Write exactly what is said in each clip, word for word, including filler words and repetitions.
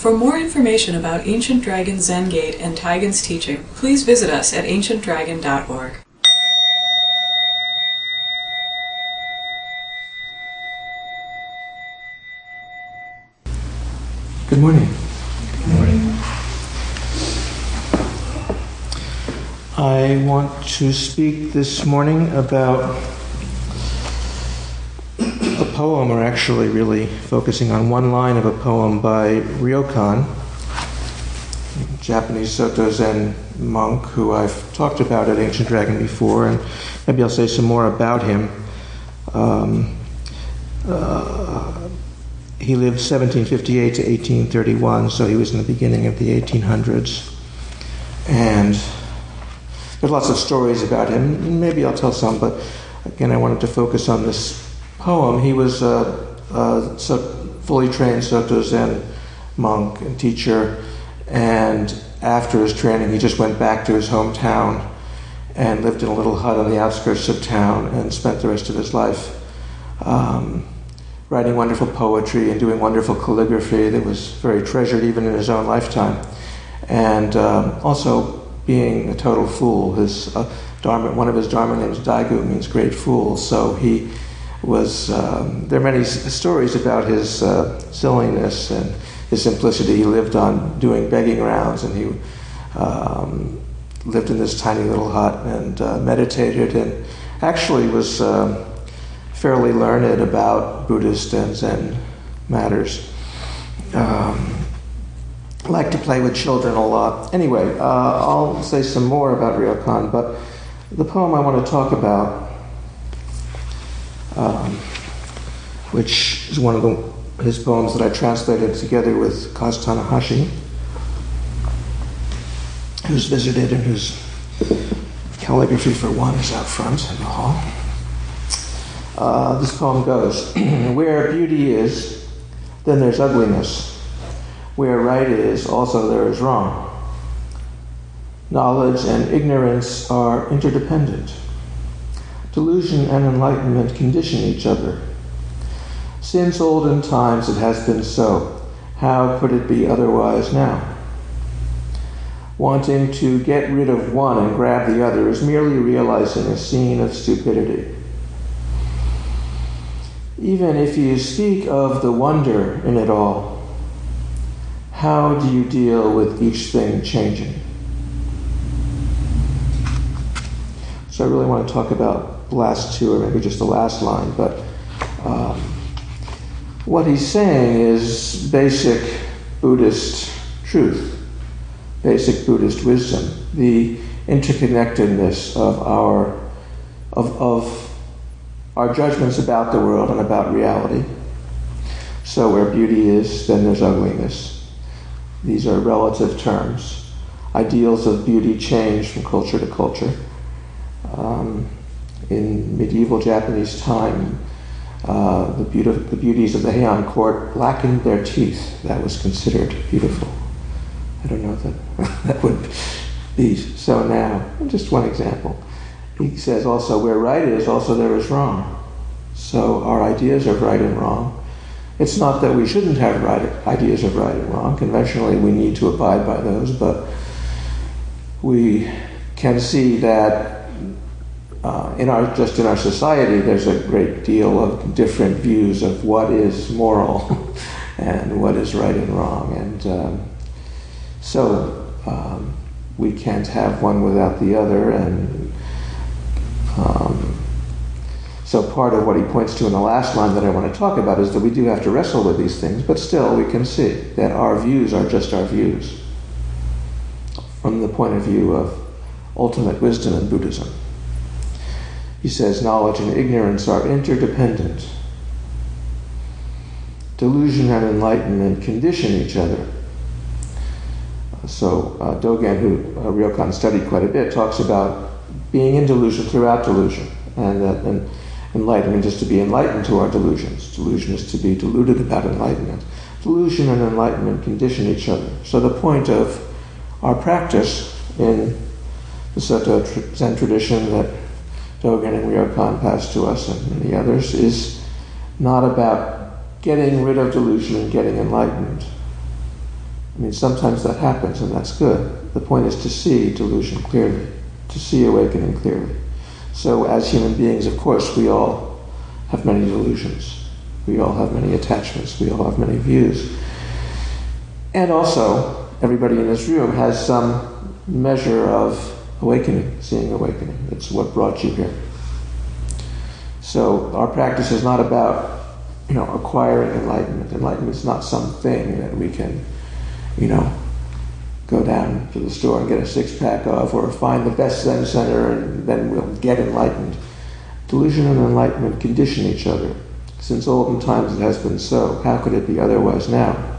For more information about Ancient Dragon Zen Gate and Taigen's teaching, please visit us at ancient dragon dot org. Good morning. Good morning. I want to speak this morning about a poem, or actually really focusing on one line of a poem by Ryokan, a Japanese Soto Zen monk who I've talked about at Ancient Dragon before, and maybe I'll say some more about him. Um, uh, he lived seventeen fifty-eight to eighteen thirty-one, so he was in the beginning of the eighteen hundreds. And there's lots of stories about him. Maybe I'll tell some, but again, I wanted to focus on this poem. He was a, a fully trained Soto Zen monk and teacher, and after his training, he just went back to his hometown and lived in a little hut on the outskirts of town and spent the rest of his life um, writing wonderful poetry and doing wonderful calligraphy that was very treasured even in his own lifetime, and um, also being a total fool. His uh, dharma, one of his dharma names, Daigu, means great fool. So he was. Um, there are many s- stories about his uh, silliness and his simplicity. He lived on doing begging rounds, and he um, lived in this tiny little hut and uh, meditated, and actually was um, fairly learned about Buddhist and Zen matters. Um, like to play with children a lot. Anyway, uh, I'll say some more about Ryokan, but the poem I want to talk about, um, which is one of the, his poems that I translated together with Kaz Tanahashi, who's visited and whose calligraphy for one is out front in the hall. Uh, this poem goes, where beauty is, then there's ugliness. Where right is, also there is wrong. Knowledge and ignorance are interdependent. Delusion and enlightenment condition each other. Since olden times it has been so. How could it be otherwise now? Wanting to get rid of one and grab the other is merely realizing a scene of stupidity. Even if you speak of the wonder in it all, how do you deal with each thing changing? So I really want to talk about the last two, or maybe just the last line, but um, what he's saying is basic Buddhist truth, basic Buddhist wisdom, the interconnectedness of our of, of our judgments about the world and about reality. So where beauty is, then there's ugliness. These are relative terms. Ideals of beauty change from culture to culture. Um, in medieval Japanese time, uh, the, beauti- the beauties of the Heian court blackened their teeth. That was considered beautiful. I don't know that that would be so now. Just one example. He says also, where right is, also there is wrong. So our ideas of right and wrong. It's not that we shouldn't have right ideas of right and wrong. Conventionally, we need to abide by those, but we can see that uh, in our just in our society, there's a great deal of different views of what is moral and what is right and wrong, and um, so um, we can't have one without the other, and um, So part of what he points to in the last line that I want to talk about is that we do have to wrestle with these things, but still we can see that our views are just our views from the point of view of ultimate wisdom in Buddhism. He says knowledge and ignorance are interdependent. Delusion and enlightenment condition each other. So uh, Dogen, who uh, Ryokan studied quite a bit, talks about being in delusion throughout delusion, and that and enlightenment is to be enlightened to our delusions. Delusion is to be deluded about enlightenment. Delusion and enlightenment condition each other. So the point of our practice in the Soto Zen tradition that Dogen and Ryokan passed to us and many others is not about getting rid of delusion and getting enlightened, mean, sometimes that happens, and that's good. The point is to see delusion clearly, to see awakening clearly. So as human beings, of course, we all have many delusions. We all have many attachments. We all have many views. And also, everybody in this room has some measure of awakening, seeing awakening. It's what brought you here. So our practice is not about, you know, acquiring enlightenment. Enlightenment is not something that we can, you know, go down to the store and get a six-pack of, or find the best Zen center and then we'll get enlightened. Delusion and enlightenment condition each other. Since olden times it has been so. How could it be otherwise now?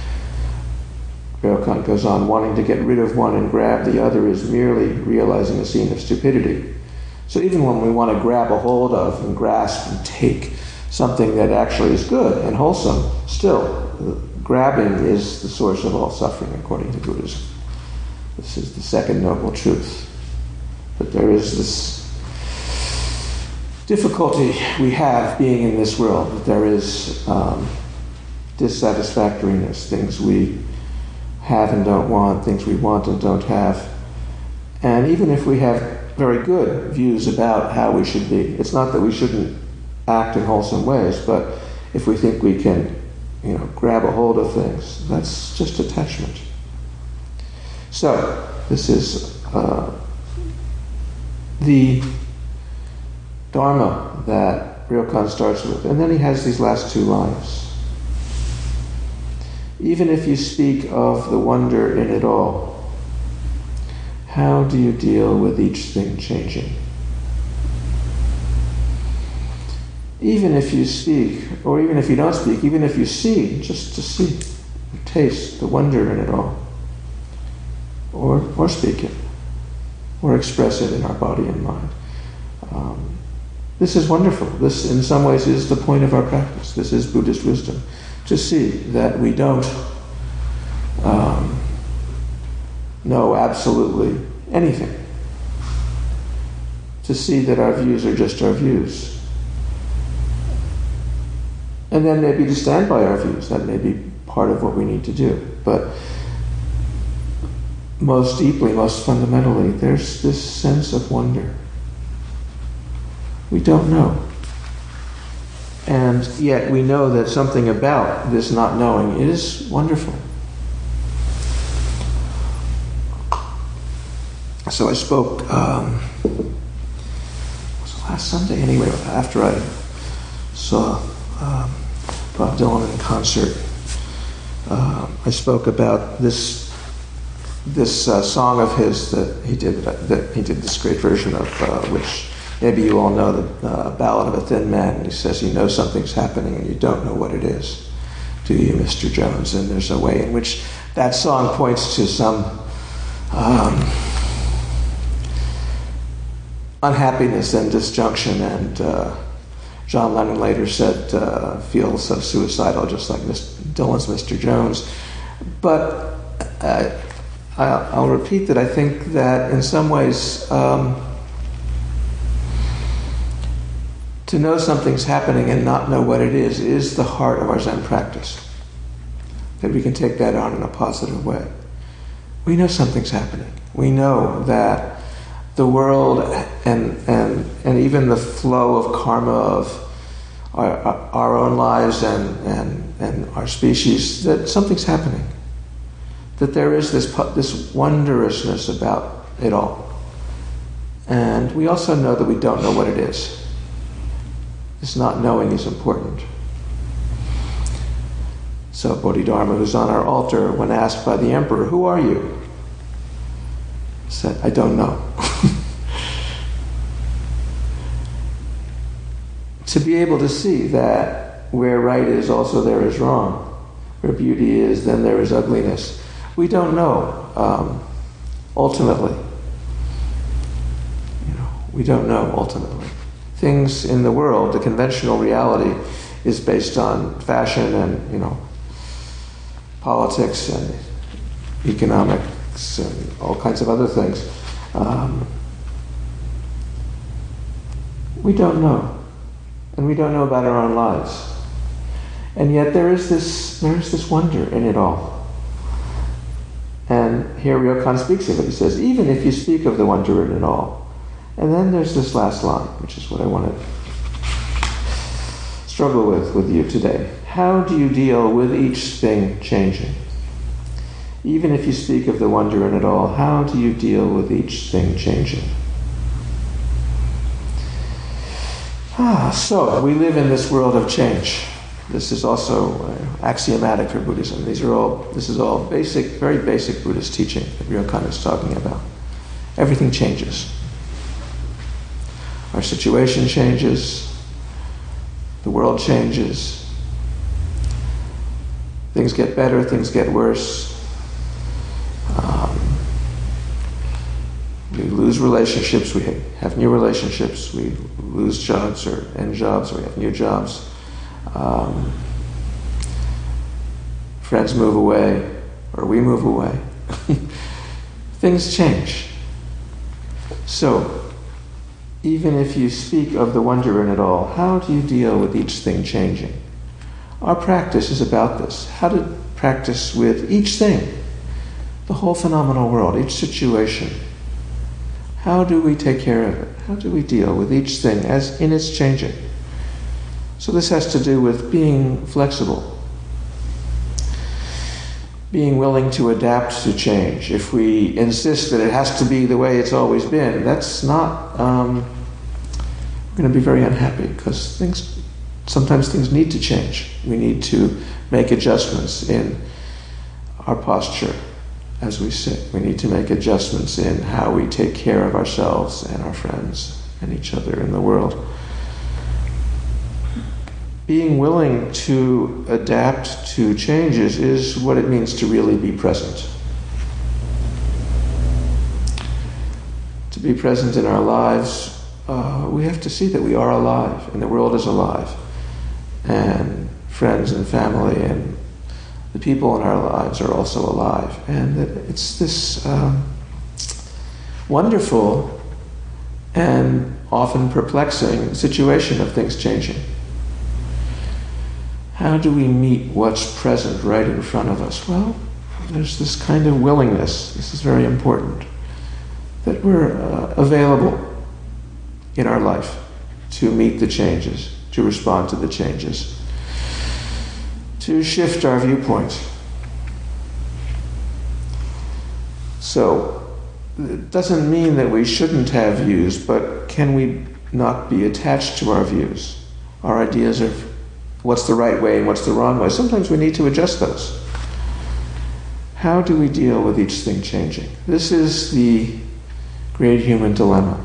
Ryokan goes on, wanting to get rid of one and grab the other is merely realizing a scene of stupidity. So even when we want to grab a hold of and grasp and take something that actually is good and wholesome, still, grabbing is the source of all suffering according to Buddhism. This is the second noble truth. That there is this difficulty we have being in this world, that there is um, dissatisfactoriness, things we have and don't want, things we want and don't have. And even if we have very good views about how we should be, it's not that we shouldn't act in wholesome ways, but if we think we can, you know, grab a hold of things, that's just attachment. So, this is uh, the Dharma that Ryokan starts with. And then he has these last two lines. Even if you speak of the wonder in it all, how do you deal with each thing changing? Even if you speak, or even if you don't speak, even if you see, just to see, taste the wonder in it all, or, or speak it, or express it in our body and mind. Um, this is wonderful. This, in some ways, is the point of our practice. This is Buddhist wisdom. To see that we don't um, know absolutely anything. To see that our views are just our views. And then maybe to stand by our views. That may be part of what we need to do. But most deeply, most fundamentally, there's this sense of wonder. We don't know. And yet we know that something about this not knowing is wonderful. So I spoke, um, was it last Sunday anyway, after I saw um, Bob Dylan in concert. Uh, I spoke about this this uh, song of his that he did, that he did this great version of, uh, which maybe you all know, the uh, Ballad of a Thin Man. And he says, you know something's happening and you don't know what it is. Do you, Mister Jones? And there's a way in which that song points to some um, unhappiness and disjunction. And uh, John Lennon later said, uh, feels so suicidal, just like Mister Dylan's Mister Jones. But uh, I'll repeat that I think that in some ways, um, to know something's happening and not know what it is, is the heart of our Zen practice. That we can take that on in a positive way. We know something's happening. We know that the world and and and even the flow of karma of our, our own lives and, and, and our species, that something's happening. That there is this this wondrousness about it all. And we also know that we don't know what it is. This not knowing is important. So Bodhidharma, who's on our altar, when asked by the emperor, "Who are you?" said, "I don't know." To be able to see that where right is, also there is wrong. Where beauty is, then there is ugliness. We don't know, um, ultimately. You know, we don't know ultimately. Things in the world, the conventional reality is based on fashion and, you know, politics and economics and all kinds of other things. Um, we don't know. And we don't know about our own lives. And yet there is this there is this wonder in it all. here Ryokan speaks of it. He says, even if you speak of the wonder in it all. And then there's this last line, which is what I want to struggle with with you today. How do you deal with each thing changing? Even if you speak of the wonder in it all, how do you deal with each thing changing? Ah, so we live in this world of change. This is also uh, axiomatic for Buddhism. These are all. This is all basic, very basic Buddhist teaching that Ryokan is talking about. Everything changes. Our situation changes. The world changes. Things get better. Things get worse. Um, we lose relationships. We have new relationships. We lose jobs or end jobs. Or we have new jobs. Um, friends move away, or we move away. Things change. So, even if you speak of the wonder in it all, how do you deal with each thing changing? Our practice is about this. How to practice with each thing, the whole phenomenal world, each situation. How do we take care of it? How do we deal with each thing as in its changing? So this has to do with being flexible, being willing to adapt to change. If we insist that it has to be the way it's always been, that's not, um, we're going to be very unhappy, because things, sometimes things need to change. We need to make adjustments in our posture as we sit. We need to make adjustments in how we take care of ourselves and our friends and each other in the world. Being willing to adapt to changes is what it means to really be present. To be present in our lives, uh, we have to see that we are alive, and the world is alive, and friends and family and the people in our lives are also alive, and that it's this um, wonderful and often perplexing situation of things changing. How do we meet what's present right in front of us? Well, there's this kind of willingness, this is very important, that we're uh, available in our life to meet the changes, to respond to the changes, to shift our viewpoint. So, it doesn't mean that we shouldn't have views, but can we not be attached to our views, our ideas of what's the right way and what's the wrong way? Sometimes we need to adjust those. How do we deal with each thing changing? This is the great human dilemma.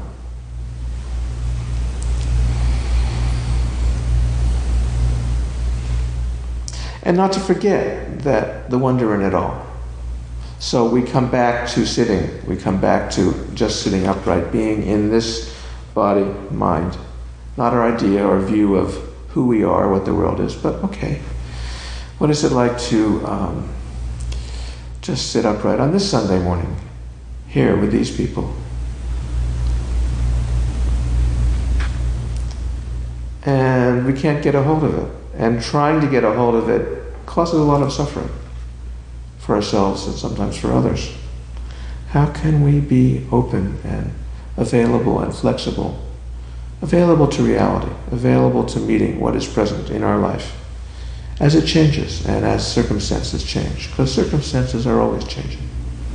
And not to forget that the wonder in it all. So we come back to sitting, we come back to just sitting upright, being in this body, mind, not our idea or view of who we are, what the world is, but okay, what is it like to um, just sit upright on this Sunday morning, here with these people? And we can't get a hold of it. And trying to get a hold of it causes a lot of suffering for ourselves and sometimes for others. How can we be open and available and flexible, available to reality, available to meeting what is present in our life as it changes and as circumstances change, because circumstances are always changing.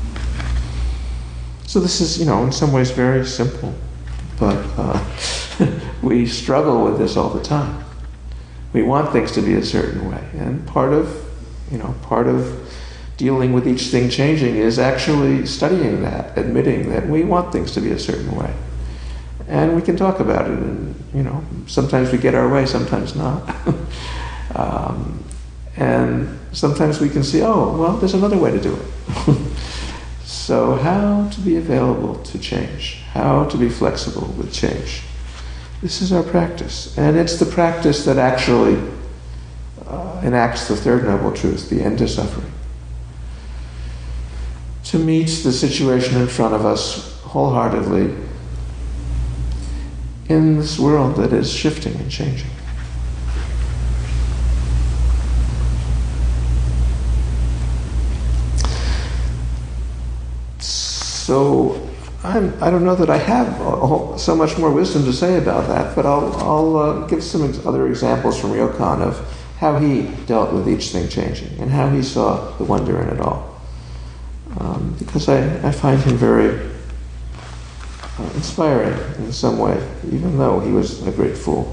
So this is, you know, in some ways very simple, but uh, we struggle with this all the time. We want things to be a certain way, and part of, you know, part of dealing with each thing changing is actually studying that, admitting that we want things to be a certain way. And we can talk about it, and, you know, sometimes we get our way, sometimes not. um, and sometimes we can see, oh, well, there's another way to do it. So how to be available to change, how to be flexible with change. This is our practice, and it's the practice that actually uh, enacts the third noble truth, the end to suffering. To meet the situation in front of us wholeheartedly in this world that is shifting and changing. So I'm, I don't know that I have a whole, so much more wisdom to say about that, but I'll, I'll uh, give some ex- other examples from Ryokan of how he dealt with each thing changing and how he saw the wonder in it all. Um, because I, I find him very uh, inspiring in some way, even though he was a great fool.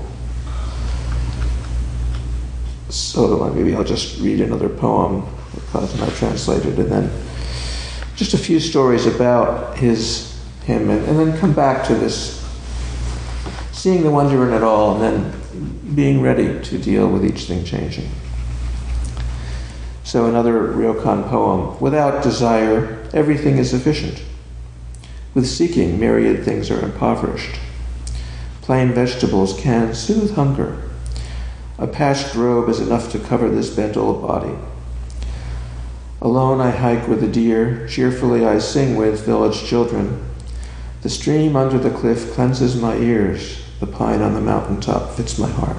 So maybe I'll just read another poem that Cosmo translated, and then just a few stories about his him, and, and then come back to this seeing the wonder in it all, and then being ready to deal with each thing changing. So another Ryokan poem: without desire, everything is sufficient. With seeking, myriad things are impoverished. Plain vegetables can soothe hunger. A patched robe is enough to cover this bent old body. Alone I hike with the deer, cheerfully I sing with village children. The stream under the cliff cleanses my ears, the pine on the mountaintop fits my heart.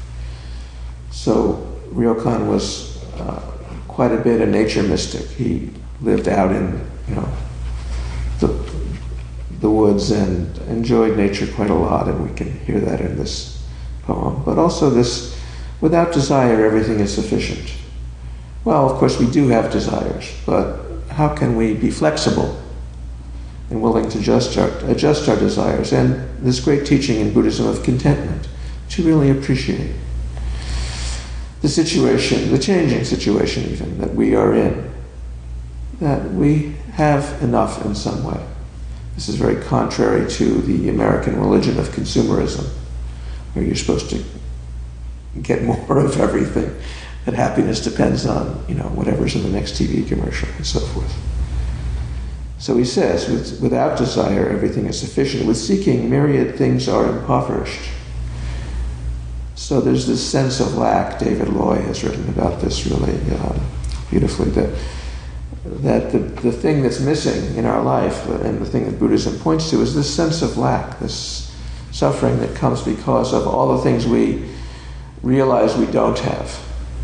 So Ryokan was uh, quite a bit a nature mystic. He lived out in, you know, the, the woods and enjoyed nature quite a lot, and we can hear that in this poem. But also this, without desire, everything is sufficient. Well, of course, we do have desires, but how can we be flexible and willing to adjust our, adjust our desires? And this great teaching in Buddhism of contentment, to really appreciate the situation, the changing situation even, that we are in, that we have enough in some way. This is very contrary to the American religion of consumerism, where you're supposed to get more of everything, that happiness depends on, you know, whatever's in the next T V commercial and so forth. So he says, with, without desire, everything is sufficient. With seeking, myriad things are impoverished. So there's this sense of lack. David Loy has written about this really uh, beautifully, that that the, the thing that's missing in our life, and the thing that Buddhism points to, is this sense of lack, this suffering that comes because of all the things we realize we don't have,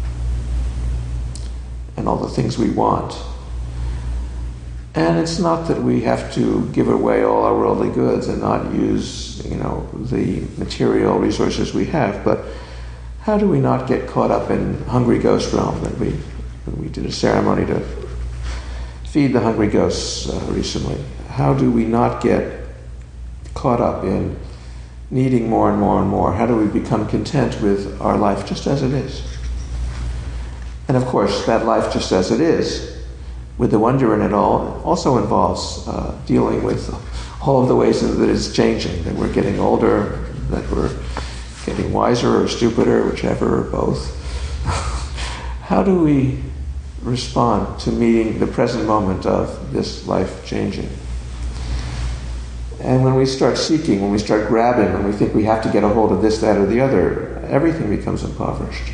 and all the things we want. And it's not that we have to give away all our worldly goods and not use, you know, the material resources we have, but how do we not get caught up in hungry ghost realm? That we we did a ceremony to feed the hungry ghosts uh, recently. How do we not get caught up in needing more and more and more? How do we become content with our life just as it is? And of course, that life just as it is, with the wonder in it all, also involves uh, dealing with all of the ways that it's changing, that we're getting older, that we're getting wiser or stupider, whichever, or both. How do we respond to meeting the present moment of this life changing? And when we start seeking, when we start grabbing, when we think we have to get a hold of this, that, or the other, everything becomes impoverished.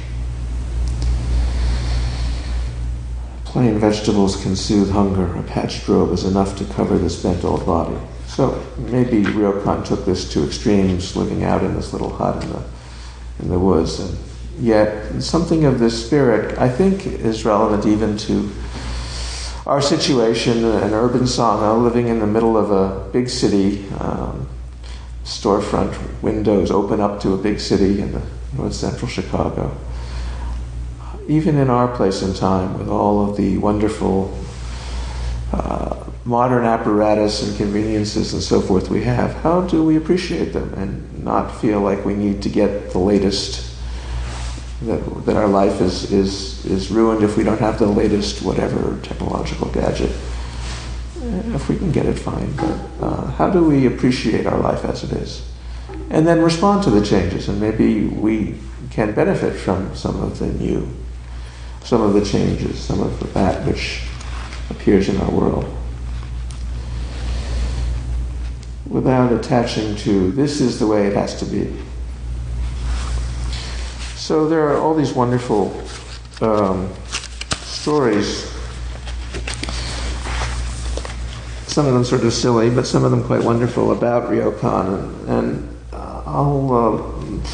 Plain vegetables can soothe hunger. A patched robe is enough to cover this bent old body. So maybe Ryokan took this to extremes, living out in this little hut in the in the woods, and yet something of this spirit, I think, is relevant even to our situation, an urban sangha, living in the middle of a big city. Um, storefront windows open up to a big city in the north central Chicago. Even in our place and time, with all of the wonderful uh, modern apparatus and conveniences and so forth we have, how do we appreciate them and not feel like we need to get the latest, that, that our life is, is, is ruined if we don't have the latest whatever technological gadget? If we can get it, fine, but uh, how do we appreciate our life as it is? And then respond to the changes, and maybe we can benefit from some of the new, some of the changes, some of that which appears in our world, without attaching to, this is the way it has to be. So there are all these wonderful um, stories, some of them sort of silly, but some of them quite wonderful, about Ryokan, and, and uh, I'll uh,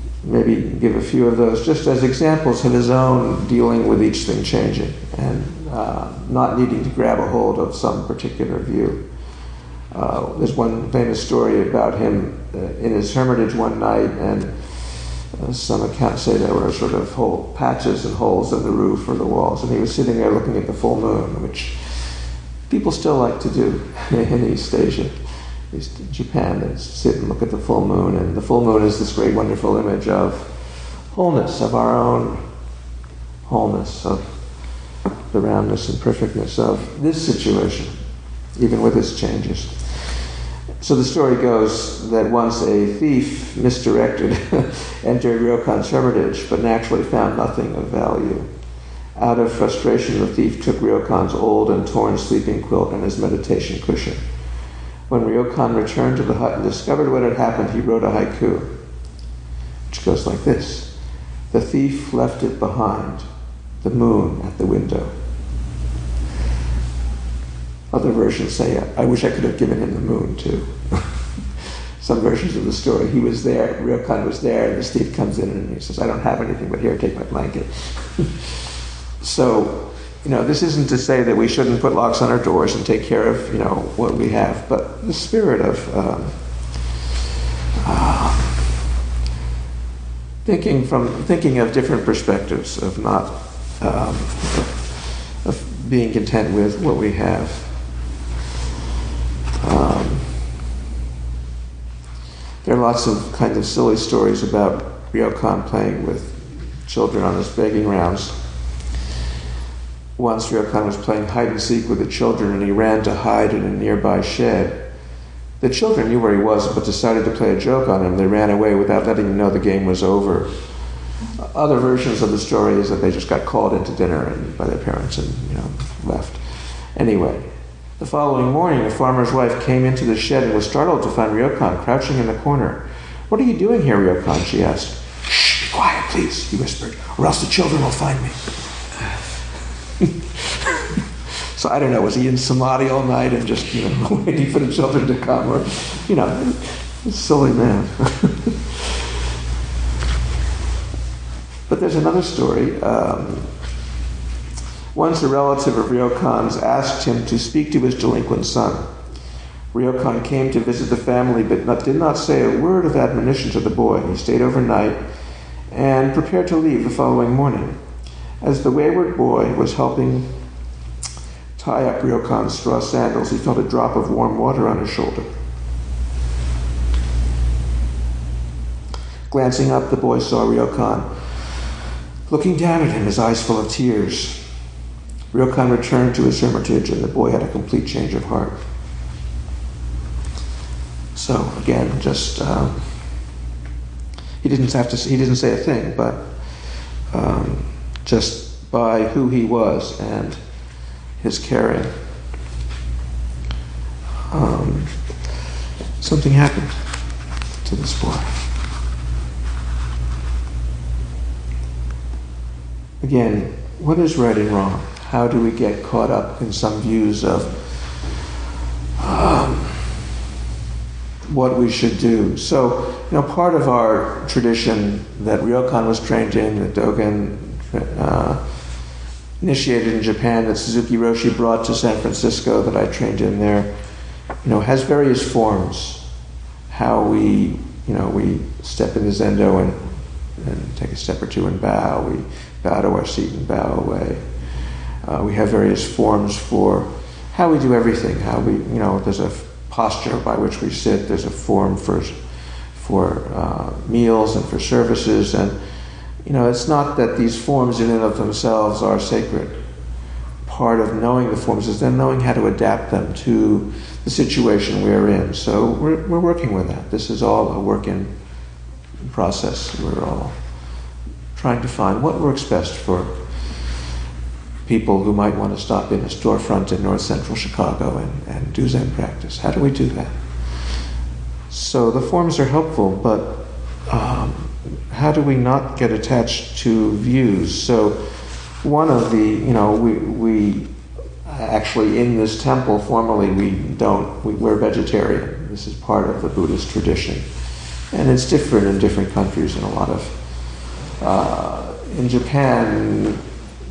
maybe give a few of those just as examples of his own dealing with each thing changing. And uh, not needing to grab a hold of some particular view. Uh, there's one famous story about him uh, in his hermitage one night, and uh, some accounts say there were sort of whole patches and holes in the roof or the walls, and he was sitting there looking at the full moon, which people still like to do in East Asia. East Japan, they sit and look at the full moon, and the full moon is this great, wonderful image of wholeness, of our own wholeness, of the roundness and perfectness of this situation, even with its changes. So the story goes that once a thief, misdirected, entered Ryokan's hermitage, but naturally found nothing of value. Out of frustration, the thief took Ryokan's old and torn sleeping quilt and his meditation cushion. When Ryokan returned to the hut and discovered what had happened, he wrote a haiku, which goes like this: "The thief left it behind, the moon at the window." Other versions say, I wish I could have given him the moon too. Some versions of the story, he was there, Ryokan was there, and the thief comes in and he says, I don't have anything, but here, take my blanket. So, you know, this isn't to say that we shouldn't put locks on our doors and take care of, you know, what we have, but the spirit of um, uh, thinking from thinking of different perspectives, of not um, of being content with what we have. Um, there are lots of kind of silly stories about Ryokan playing with children on his begging rounds. Once Ryokan was playing hide and seek with the children, and he ran to hide in a nearby shed. The children knew where he was, but decided to play a joke on him. They ran away without letting him know the game was over. Other versions of the story is that they just got called into dinner and by their parents and, you know, left. Anyway, the following morning, the farmer's wife came into the shed and was startled to find Ryokan crouching in the corner. "What are you doing here, Ryokan?" she asked. "Shh, be quiet, please," he whispered, "or else the children will find me." So I don't know, was he in Samadhi all night and just, you know, waiting for the children to come? Or, you know, silly man. But there's another story. Um, once a relative of Ryokan's asked him to speak to his delinquent son. Ryokan came to visit the family, but not, did not say a word of admonition to the boy. He stayed overnight and prepared to leave the following morning. As the wayward boy was helping tie up Ryokan's straw sandals, he felt a drop of warm water on his shoulder. Glancing up, the boy saw Ryokan looking down at him, his eyes full of tears. Ryokan returned to his hermitage, and the boy had a complete change of heart. So again, just um, he didn't have to. He didn't say a thing, but um, just by who he was and his caring, um, something happened to this boy. Again, what is right and wrong? How do we get caught up in some views of um, what we should do? So, you know, part of our tradition that Ryokan was trained in, that Dogen uh, initiated in Japan, that Suzuki Roshi brought to San Francisco, that I trained in there, you know, has various forms. How we, you know, we step in the Zendo and, and take a step or two and bow. We bow to our seat and bow away. Uh, we have various forms for how we do everything. How we, you know, there's a posture by which we sit. There's a form for for uh, meals and for services, and you know, it's not that these forms in and of themselves are sacred. Part of knowing the forms is then knowing how to adapt them to the situation we're in. So we're we're working with that. This is all a work in process. We're all trying to find what works best for people who might want to stop in a storefront in north central Chicago and, and do Zen practice. How do we do that? So the forms are helpful, but um, how do we not get attached to views? So one of the, you know, we we actually in this temple formally we don't, we, we're vegetarian. This is part of the Buddhist tradition. And it's different in different countries in a lot of, uh, in Japan,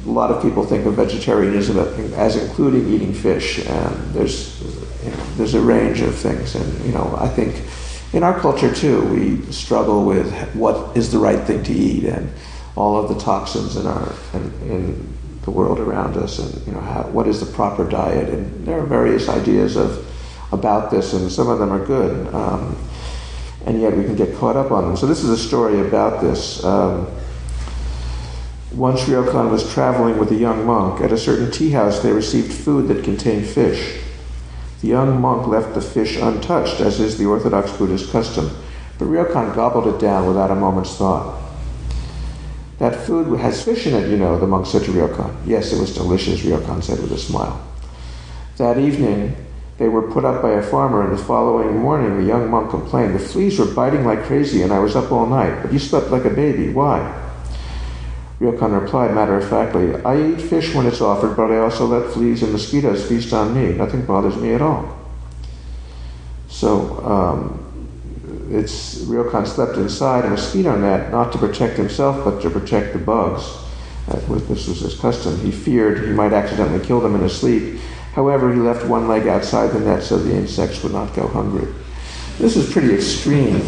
a lot of people think of vegetarianism as including eating fish, and there's you know, there's a range of things. And you know, I think in our culture too, we struggle with what is the right thing to eat, and all of the toxins in our in, in the world around us, and you know, how, what is the proper diet? And there are various ideas of about this, and some of them are good, um, and yet we can get caught up on them. So this is a story about this. Um, once Ryokan was traveling with a young monk. At a certain tea house, they received food that contained fish. The young monk left the fish untouched, as is the Orthodox Buddhist custom, but Ryokan gobbled it down without a moment's thought. That food has fish in it, you know, the monk said to Ryokan. Yes, it was delicious, Ryokan said with a smile. That evening, they were put up by a farmer, and the following morning the young monk complained, the fleas were biting like crazy and I was up all night, but you slept like a baby. Why? Ryokan replied matter-of-factly, I eat fish when it's offered, but I also let fleas and mosquitoes feast on me. Nothing bothers me at all. So, um, it's Ryokan slept inside a mosquito net, not to protect himself, but to protect the bugs. That was, this was his custom. He feared he might accidentally kill them in his sleep. However, he left one leg outside the net so the insects would not go hungry. This is pretty extreme.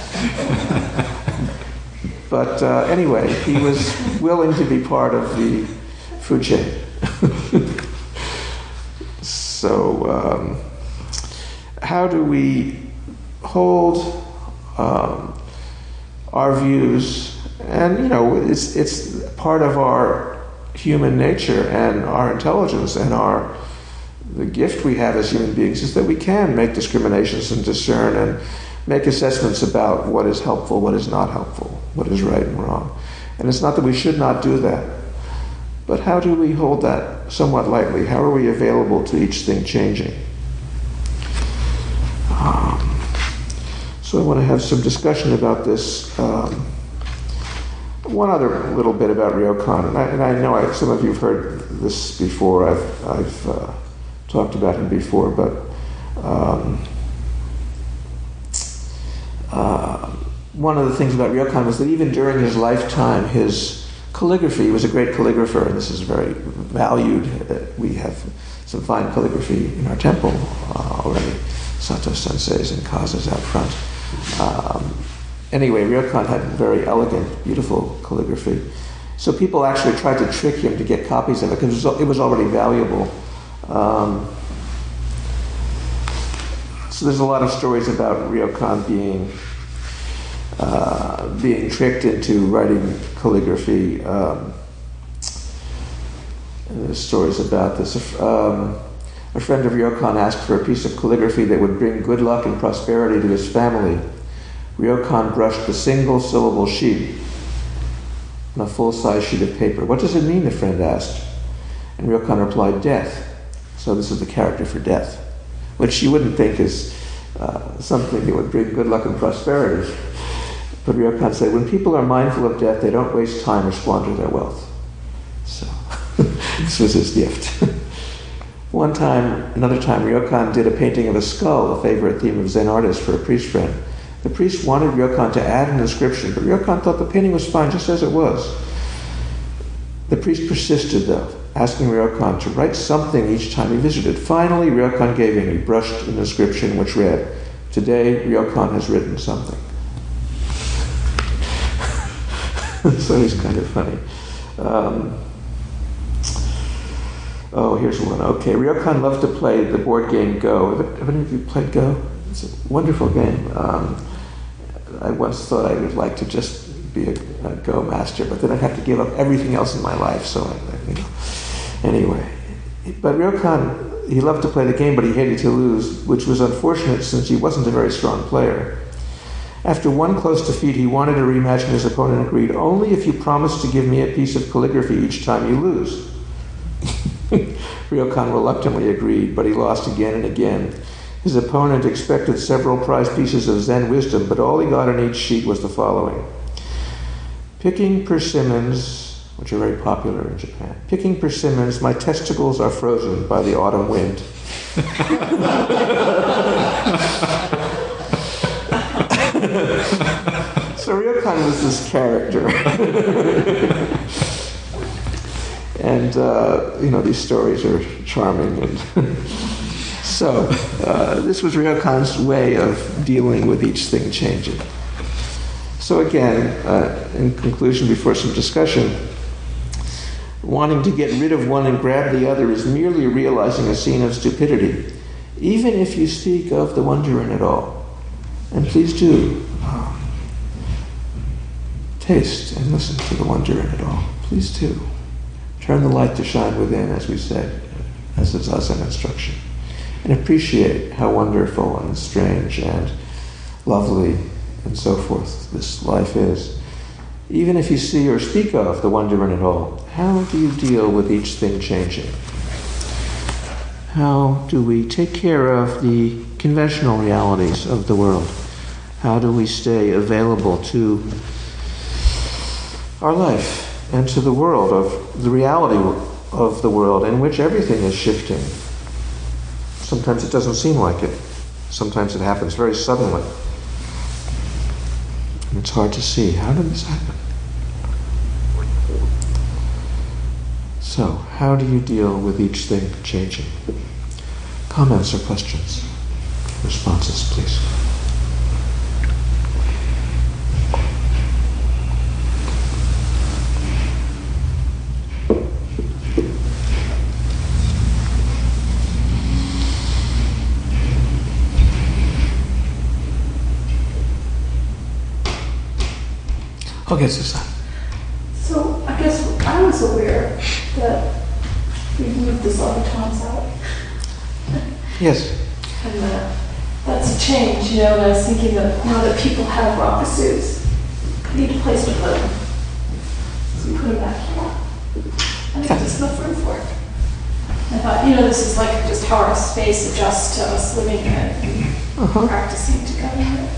But uh, anyway, he was willing to be part of the food chain. So, um, how do we hold um, our views? And you know, it's it's part of our human nature and our intelligence and our the gift we have as human beings is that we can make discriminations and discern and make assessments about what is helpful, what is not helpful, what is right and wrong. And it's not that we should not do that, but how do we hold that somewhat lightly? How are we available to each thing changing? Um, so I want to have some discussion about this. Um, one other little bit about Ryokan, and I, and I know I, some of you have heard this before. I've, I've uh, talked about him before, but um, uh, one of the things about Ryokan was that even during his lifetime, his calligraphy, he was a great calligrapher, and this is very valued. Uh, we have some fine calligraphy in our temple uh, already. Sato Sensei's and Kaza's out front. Um, anyway, Ryokan had very elegant, beautiful calligraphy. So people actually tried to trick him to get copies of it because it was already valuable. Um, so there's a lot of stories about Ryokan being uh, being tricked into writing calligraphy. Um, and there's stories about this. Um, a friend of Ryokan asked for a piece of calligraphy that would bring good luck and prosperity to his family. Ryokan brushed the single syllable sheet on a full-size sheet of paper. What does it mean, the friend asked. And Ryokan replied, death. So this is the character for death, which you wouldn't think is uh, something that would bring good luck and prosperity. But Ryokan said, when people are mindful of death, they don't waste time or squander their wealth. So this was his gift. One time, another time, Ryokan did a painting of a skull, a favorite theme of Zen artists, for a priest friend. The priest wanted Ryokan to add an inscription, but Ryokan thought the painting was fine just as it was. The priest persisted, though, asking Ryokan to write something each time he visited. Finally, Ryokan gave in. He brushed an inscription which read, today, Ryokan has written something. So he's kind of funny. Um, oh, here's one. Okay, Ryokan loved to play the board game Go. Have, have any of you played Go? It's a wonderful game. Um, I once thought I would like to just be a, a Go master, but then I'd have to give up everything else in my life. So, I, you know, anyway. But Ryokan, he loved to play the game, but he hated to lose, which was unfortunate since he wasn't a very strong player. After one close defeat, he wanted a rematch, and his opponent agreed, only if you promise to give me a piece of calligraphy each time you lose. Ryokan reluctantly agreed, but he lost again and again. His opponent expected several prize pieces of Zen wisdom, but all he got on each sheet was the following. Picking persimmons, which are very popular in Japan. Picking persimmons, my testicles are frozen by the autumn wind. So Ryokan was this character. and uh, you know, these stories are charming. And so uh, this was Ryokan's way of dealing with each thing changing. So again, uh, in conclusion, before some discussion, wanting to get rid of one and grab the other is merely realizing a scene of stupidity, even if you speak of the wonder in it all. And please do uh, taste and listen to the wonder in it all. Please do. Turn the light to shine within, as we said, as the Zazen instruction. And appreciate how wonderful and strange and lovely and so forth this life is. Even if you see or speak of the wonder in it all, how do you deal with each thing changing? How do we take care of the conventional realities of the world? How do we stay available to our life and to the world, of the reality of the world in which everything is shifting? Sometimes it doesn't seem like it. Sometimes it happens very suddenly. And it's hard to see. How did this happen? So, how do you deal with each thing changing? Comments or questions? Responses, please. Okay, Susan. So I guess I was aware that we moved the Zabatons out. Yes. And uh, that's a change, you know, and I was thinking that now that people have Rakusus, they need a place to put them. So we put them back here. I think there's enough room for it. I thought, you know, this is like just how our space adjusts to us living in it and Uh-huh. practicing together in it.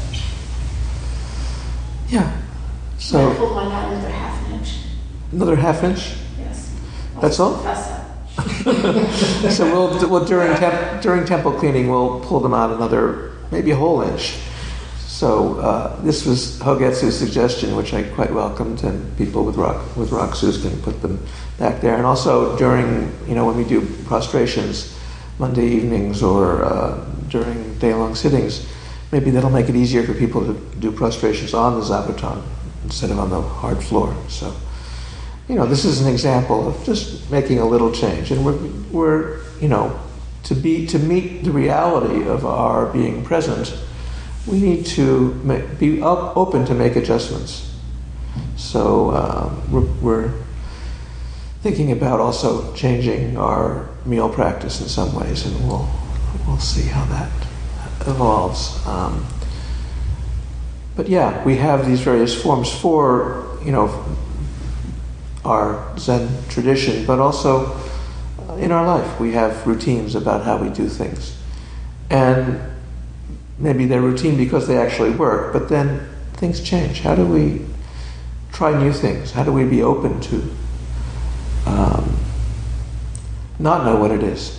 Yeah. So I So, pulled mine out another half an inch. another half inch? Yes. That's all? That's that. So we'll, we'll during temp, during temple cleaning, we'll pull them out another, maybe a whole inch. So uh, this was Hogetsu's suggestion, which I quite welcomed, and people with rock with Rakusus can put them back there. And also during, you know, when we do prostrations, Monday evenings or uh, during day-long sittings, maybe that'll make it easier for people to do prostrations on the zabuton instead of on the hard floor. So, you know, this is an example of just making a little change, and we're, we're, you know, to be to meet the reality of our being present, we need to make, be up, open to make adjustments. So um, we're, we're thinking about also changing our meal practice in some ways, and we'll we'll see how that evolves. Um, but yeah, we have these various forms for, you know, our Zen tradition, but also in our life we have routines about how we do things. And maybe they're routine because they actually work, but then things change. How do we try new things? How do we be open to um, not know what it is?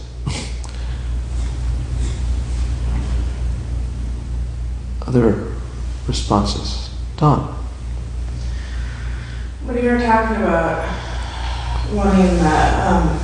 Other responses? Don? When you were talking about wanting that, um,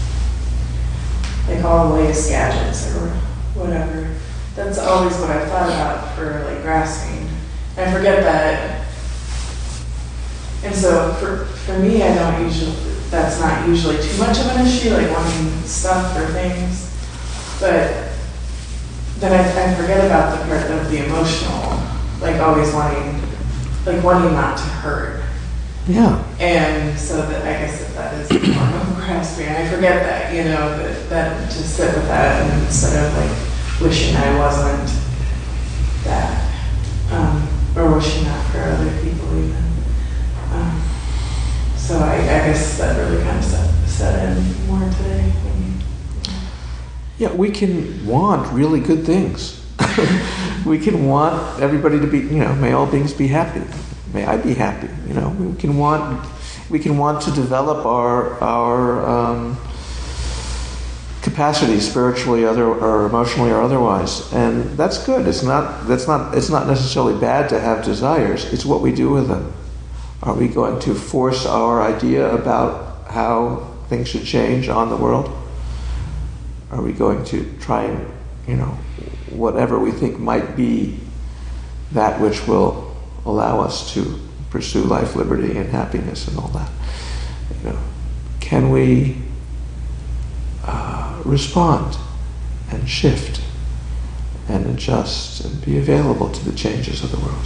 like all the latest gadgets or whatever, that's always what I thought about for like grasping. And I forget that. And so for for me, I don't usually, that's not usually too much of an issue, like wanting stuff or things. But then I, I forget about the part of the emotional, like always wanting, like wanting not to hurt. Yeah. And so that I guess that, that is a form of grasping. I forget that, you know, that, that to sit with that and instead of like wishing I wasn't that, um, or wishing that for other people even. Um, so I, I guess that really kind of set, set in more today. Yeah, we can want really good things. We can want everybody to be, you know, may all beings be happy. May I be happy. You know, we can want, we can want to develop our our um, capacity spiritually, other or emotionally or otherwise, and that's good. It's not that's not it's not necessarily bad to have desires. It's what we do with them. Are we going to force our idea about how things should change on the world? Are we going to try and, you know, whatever we think might be that which will allow us to pursue life, liberty, and happiness and all that? You know, can we uh, respond and shift and adjust and be available to the changes of the world?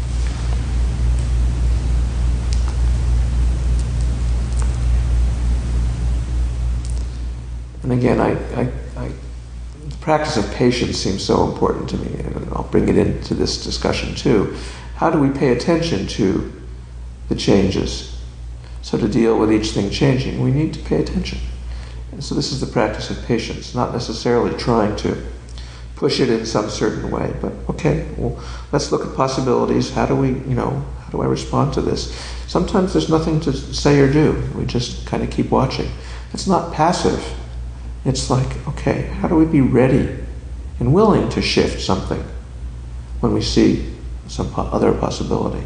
And again, I, I, I, the practice of patience seems so important to me, and I'll bring it into this discussion too. How do we pay attention to the changes? So to deal with each thing changing, we need to pay attention. And so this is the practice of patience, not necessarily trying to push it in some certain way, but okay, well, let's look at possibilities. How do we, you know, how do I respond to this? Sometimes there's nothing to say or do. We just kind of keep watching. It's not passive. It's like, okay, how do we be ready and willing to shift something when we see some po- other possibility?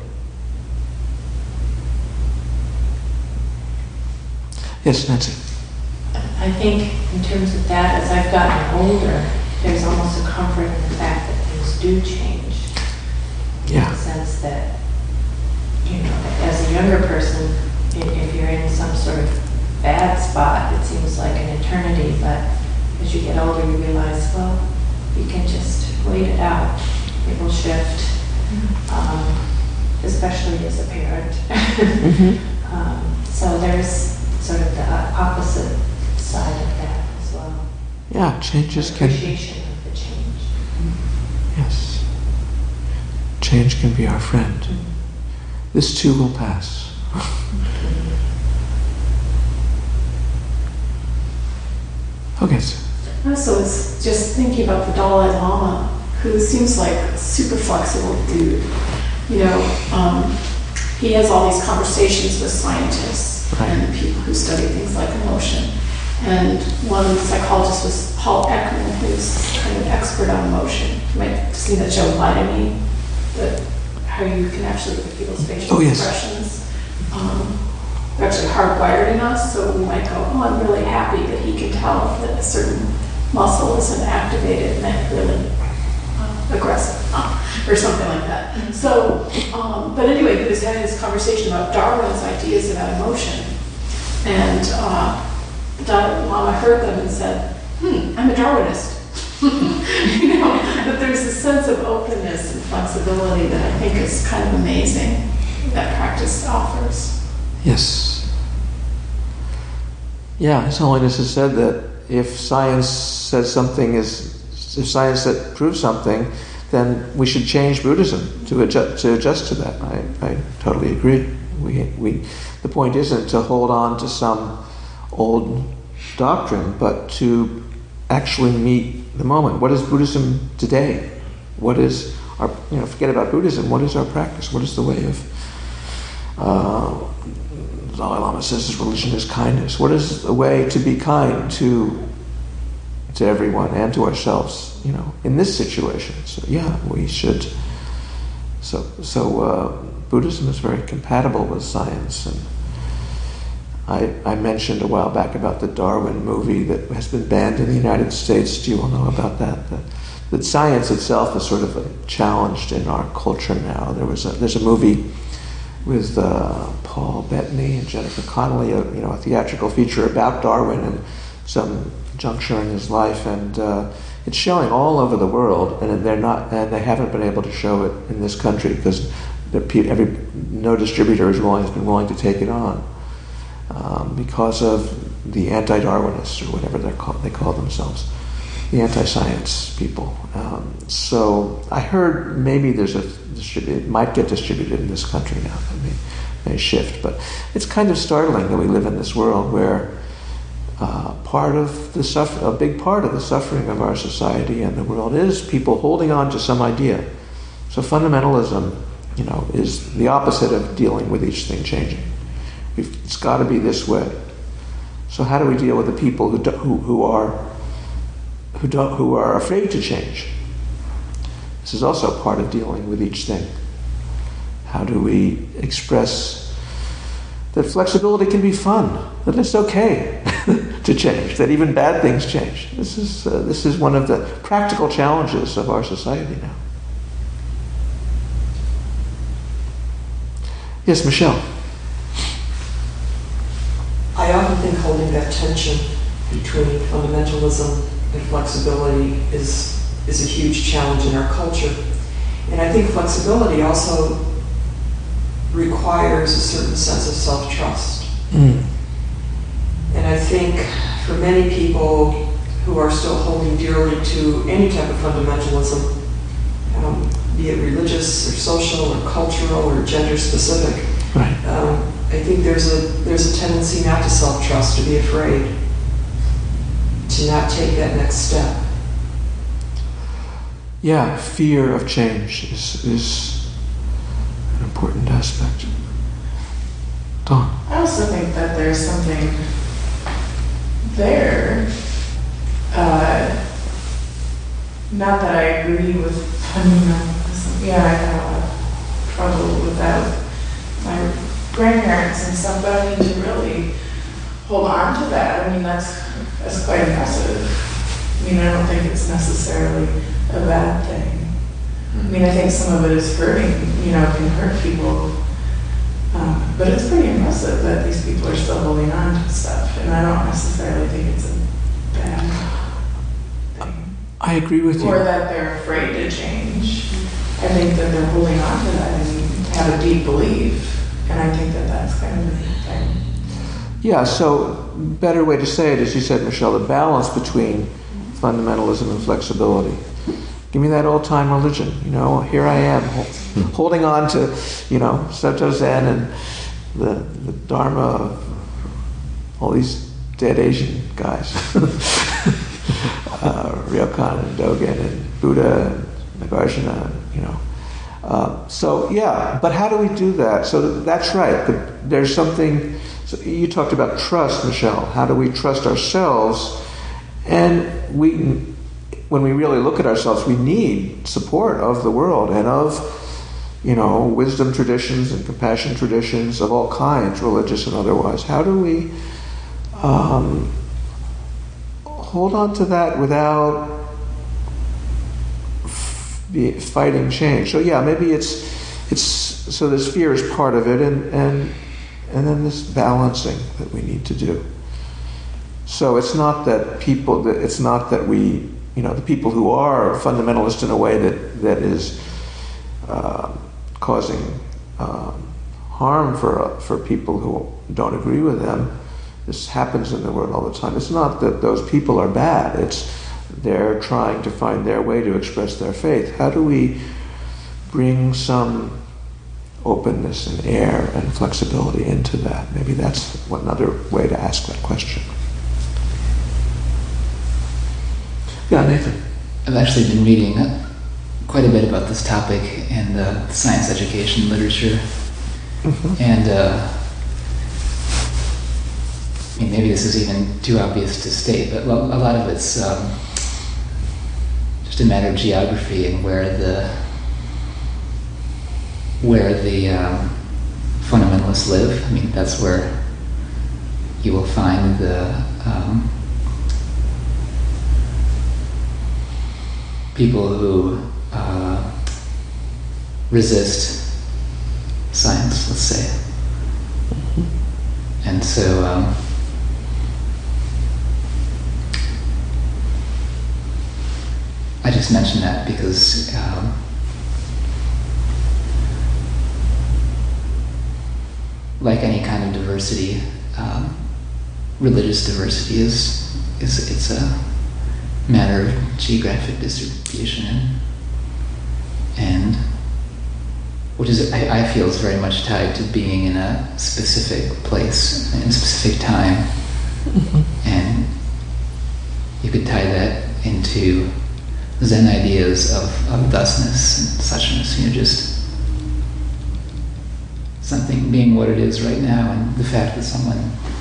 Yes, Nancy? I think in terms of that, as I've gotten older, there's almost a comfort in the fact that things do change. Yeah. In the sense that, you know, as a younger person, if you're in some sort of bad spot, it seems like an eternity, but as you get older, you realize, well, you can just wait it out. It will shift, mm-hmm. um, especially as a parent. mm-hmm. um, so there's sort of the opposite side of that as well. Yeah, changes can... Appreciation of the change. Yes. Change can be our friend. Mm-hmm. This too will pass. Okay. I also was just thinking about the Dalai Lama, who seems like a super flexible dude. You know, um, he has all these conversations with scientists right. and people who study things like emotion. And one psychologist was Paul Ekman, who's kind of expert on emotion. You might have seen that show Lie to Me, that how you can actually look at people's facial oh, yes. expressions. Um, they're actually hardwired in us, so we might go, oh, I'm really happy that he can tell that a certain muscle isn't activated and that's really uh, aggressive, uh, or something like that. So, um, but anyway, he was having this conversation about Darwin's ideas about emotion, and uh, the Dalai Lama heard them and said, hmm, I'm a Darwinist. You know, that there's a sense of openness and flexibility that I think is kind of amazing that practice offers. Yes. Yeah, His Holiness has said that if science says something is, if science that proves something, then we should change Buddhism to adjust to, adjust to that. I, I totally agree. We, we, the point isn't to hold on to some old doctrine, but to actually meet the moment. What is Buddhism today? What is our, you know, forget about Buddhism, what is our practice? What is the way of, uh, the Dalai Lama says his religion is kindness. What is the way to be kind to to everyone and to ourselves, you know, in this situation? So yeah, we should, so, so uh, Buddhism is very compatible with science. And I, I mentioned a while back about the Darwin movie that has been banned in the United States. Do you all know about that? That, that science itself is sort of a, challenged in our culture now. There was a, there's a movie with uh, Paul Bettany and Jennifer Connelly, a, you know, a theatrical feature about Darwin and some juncture in his life, and uh, it's showing all over the world, and they're not, and they haven't been able to show it in this country because every no distributor is willing has been willing to take it on. Um, because of the anti-Darwinists, or whatever they're called, they call themselves, the anti-science people. Um, so I heard maybe there's a distribu- it might get distributed in this country now. It may, may shift, but it's kind of startling that we live in this world where uh, part of the suffer- a big part of the suffering of our society and the world is people holding on to some idea. So fundamentalism, you know, is the opposite of dealing with each thing changing. It's got to be this way. So how do we deal with the people who do, who, who are who don't who are afraid to change? This is also part of dealing with each thing. How do we express that flexibility can be fun, that it's okay to change, that even bad things change. This is, uh, this is one of the practical challenges of our society now. Yes, Michelle. I often think holding that tension between fundamentalism and flexibility is is a huge challenge in our culture. And I think flexibility also requires a certain sense of self-trust. Mm. And I think for many people who are still holding dearly to any type of fundamentalism, um, be it religious or social or cultural or gender specific, Right. um, I think there's a there's a tendency not to self-trust, to be afraid, to not take that next step. Yeah, fear of change is, is an important aspect. Dawn. I also think that there's something there. Uh, not that I agree with fundamentalism. Yeah, I had a lot of trouble with that with my grandparents and stuff, but I mean to really hold on to that. I mean, that's that's quite impressive. I mean, I don't think it's necessarily a bad thing. I mean, I think some of it is hurting, you know, can hurt people. Um, but it's pretty impressive that these people are still holding on to stuff, and I don't necessarily think it's a bad thing. I agree with you. Or that they're afraid to change. I think that they're holding on to that and have a deep belief, and I think that that's kind of a good thing. Yeah, so better way to say it is, you said, Michelle, the balance between fundamentalism and flexibility. Give me that old-time religion, you know, here I am, holding on to, you know, Soto Zen and the, the Dharma of all these dead Asian guys. uh, Ryokan and Dogen and Buddha and Nagarjuna, you know. Uh, so, yeah, but how do we do that? So that's right, but there's something, so you talked about trust, Michelle. How do we trust ourselves? And we... when we really look at ourselves, we need support of the world and of, you know, wisdom traditions and compassion traditions of all kinds, religious and otherwise. How do we um, hold on to that without f- be fighting change? So yeah, maybe it's it's so this fear is part of it, and and and then this balancing that we need to do. So it's not that people that it's not that we. You know, the people who are fundamentalist in a way that, that is uh, causing um, harm for uh, for people who don't agree with them. This happens in the world all the time. It's not that those people are bad. It's they're trying to find their way to express their faith. How do we bring some openness and air and flexibility into that? Maybe that's another way to ask that question. Yeah, Nathan. I've actually been reading quite a bit about this topic in the science education literature. Mm-hmm. And uh, I mean, maybe this is even too obvious to state, but a lot of it's um, just a matter of geography and where the where the um, fundamentalists live. I mean, that's where you will find the um, people who uh, resist science, let's say. Mm-hmm. And so um, I just mentioned that because um, like any kind of diversity, um, religious diversity is is it's a matter of geographic distribution, and, and which is I, I feel is very much tied to being in a specific place in a specific time. Mm-hmm. And you could tie that into Zen ideas of, of thusness and suchness, you know, just something being what it is right now, and the fact that someone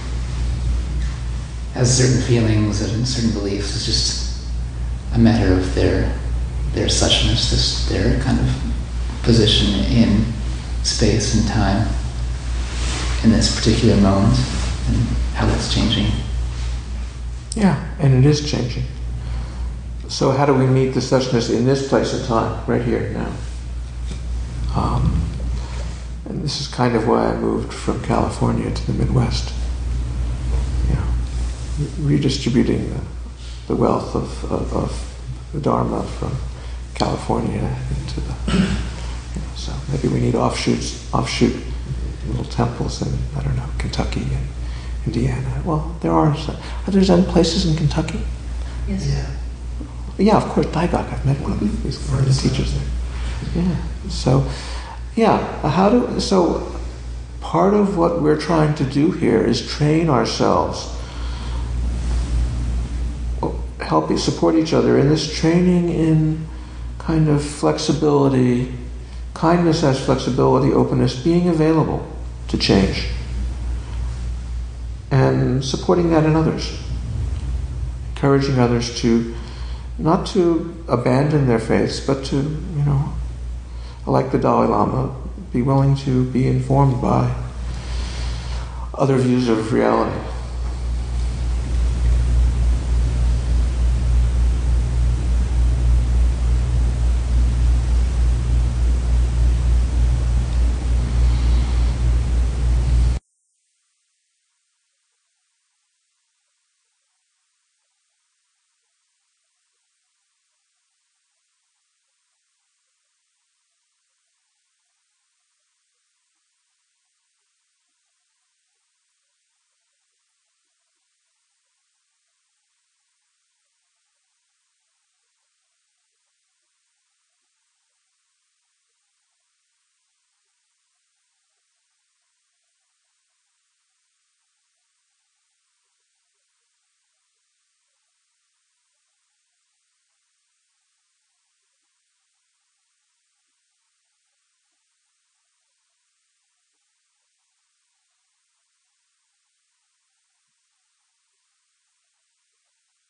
has certain feelings and certain beliefs is just a matter of their their suchness, this, their kind of position in space and time. in this particular moment and how that's changing. Yeah, and it is changing. So how do we meet the suchness in this place and time, right here, now? Um, and this is kind of why I moved from California to the Midwest. You know, re- redistributing the, the wealth of, of, of the Dharma from California into the... You know, so maybe we need offshoots, offshoot little temples in, I don't know, Kentucky and Indiana. Well, there are... Are there Zen places in Kentucky? Yes. Yeah. Yeah, of course, Daigak. I've met one of them. He's one of the teachers there. Yeah. So, yeah. How do so? Part of what we're trying to do here is train ourselves, help support each other in this training in kind of flexibility, kindness as flexibility, openness, being available to change, and supporting that in others, encouraging others to. Not to abandon their faiths, but to, you know, like the Dalai Lama, be willing to be informed by other views of reality.